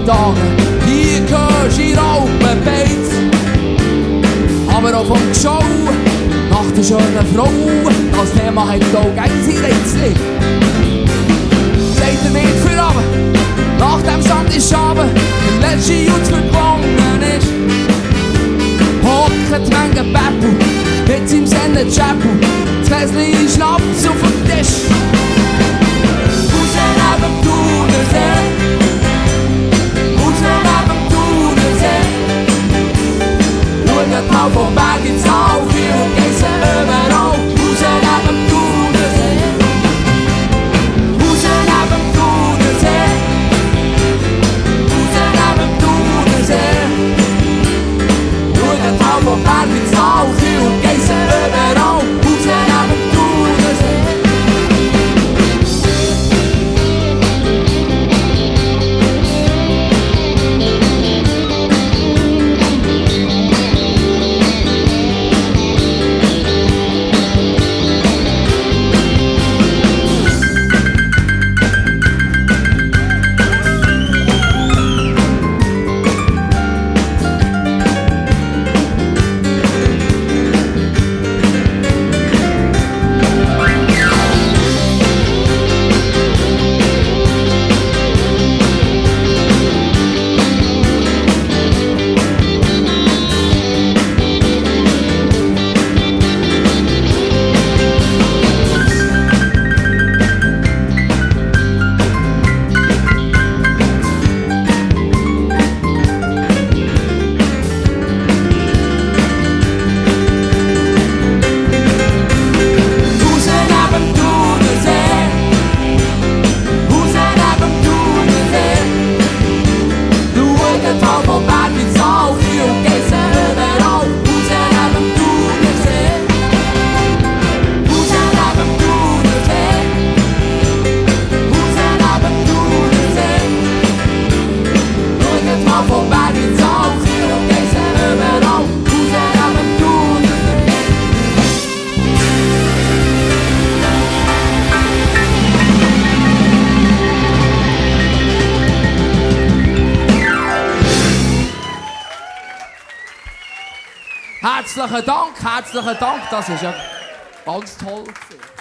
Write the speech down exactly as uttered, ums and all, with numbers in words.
guten Tagen. Hier hörst du in Raupenbeiz, aber auch vom Show nach der schönen Frau. Das Thema hat auch gegen sie Rätsel. Seid ihr mit für Abend? Nach dem Sand ist Abend, der letzte Jutz vergangen ist. Hockt Menge Peppel mit seinem Sender Chapel, das Käsli Schnaps auf dem Tisch. Raus neben dem Thunersee, raus neben dem Thunersee. Schaut mal vom Berg ins Tal, viel und Geissen überall. Raus neben dem Thunersee, raus neben dem Thunersee, raus neben dem Thunersee. Schaut mal vom Berg ins Tal, viel und Geissen überall. Raus neben dem Thunersee. Herzlichen Dank, herzlichen Dank, das ist ja ganz toll gewesen.